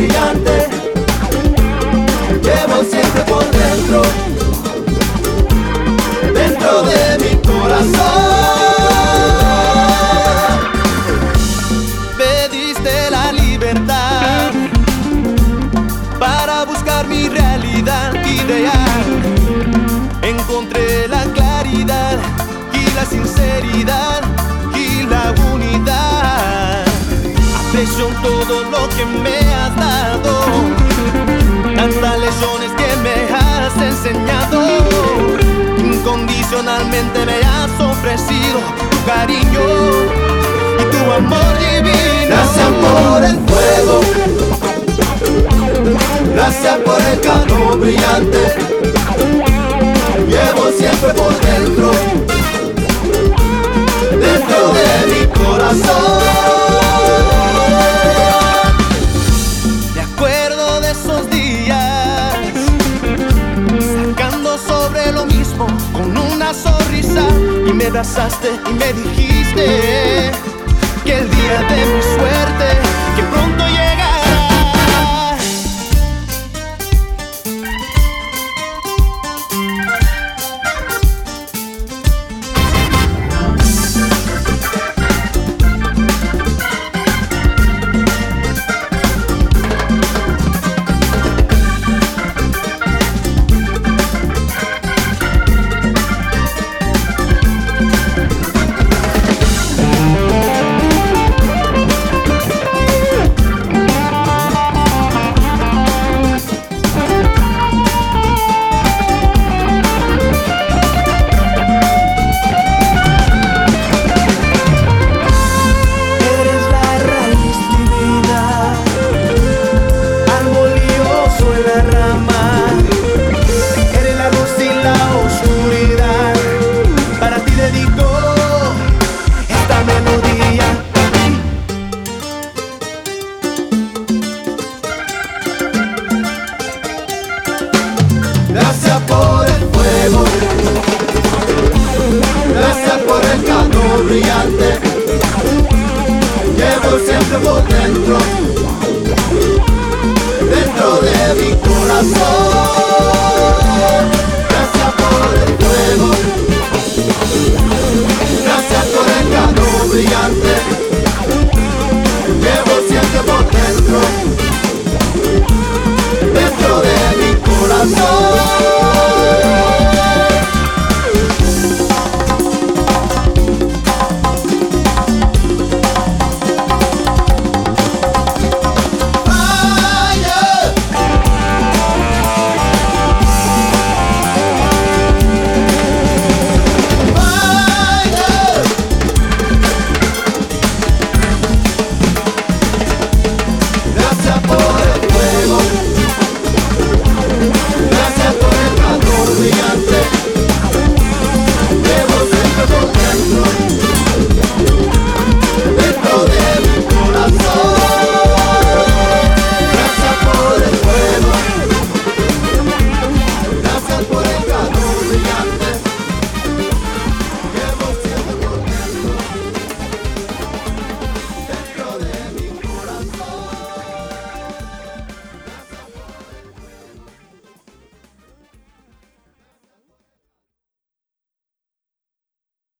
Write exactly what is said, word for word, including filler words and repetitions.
brillante. Llevo siempre por dentro, dentro de mi corazón. Me diste la libertad para buscar mi realidad ideal. Encontré la claridad y la sinceridad y la unidad. Aprecio todo lo que me has dado, tantas lecciones que me has enseñado. Incondicionalmente me has ofrecido tu cariño y tu amor divino. Gracias por el fuego, gracias por el calor brillante. Llevo siempre por dentro, dentro de mi corazón. Me acuerdo de esos días, sacando sobre lo mismo con una sonrisa, y me abrazaste y me dijiste que el día de mi suerte, que pronto